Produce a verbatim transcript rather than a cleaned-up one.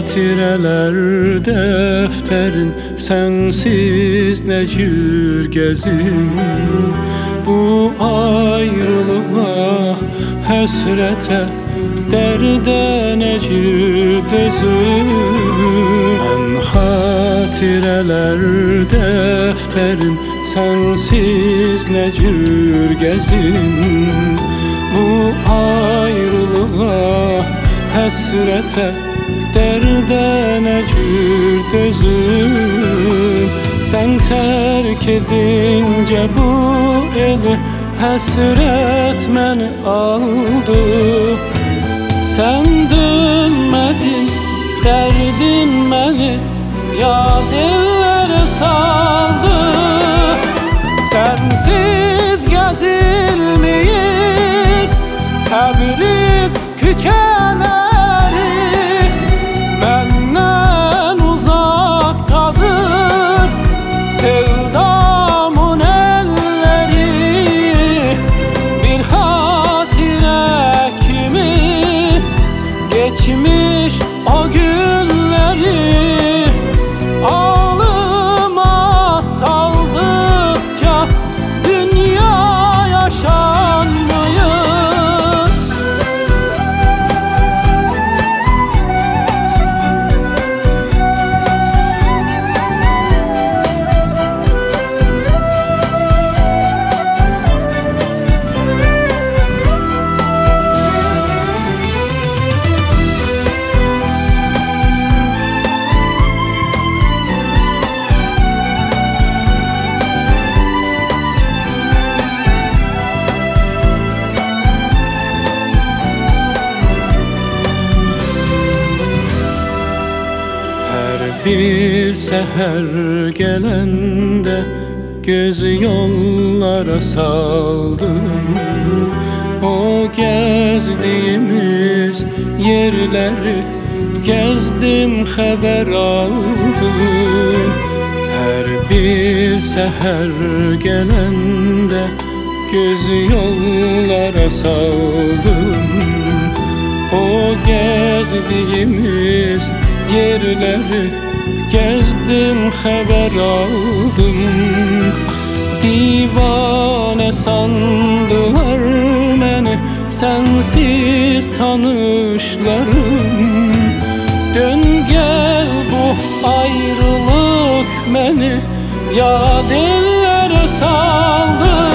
Hatireler defterin sensiz ne cür gezin. Bu ayrılığa hasrete derde ne cür dözüm. Ben hatireler defterin sensiz ne cür gezin. Bu ayrılığa hasrete derde ne cür dözüm. Sen terk edince bu eli hasret meni aldı. Sen dönmedin, derdin meni yad ellere saldı. Sensiz gezilmeyip Təbriz küçeleri benden uzaktadır. Sevdamın elleri bir hatire kimi geçmiş o günleri. Ağlıma saldıkça dünya yaşanmıyor. Bir seher gelende göz yollara saldım. O gezdiğimiz yerleri gezdim, haber aldım. Her bir seher gelende göz yollara saldım. O gezdiğimiz yerleri gezdim, haber aldım. Divane sandılar beni sensiz tanışlarım. Dön gel, bu ayrılık beni yad ellere saldı.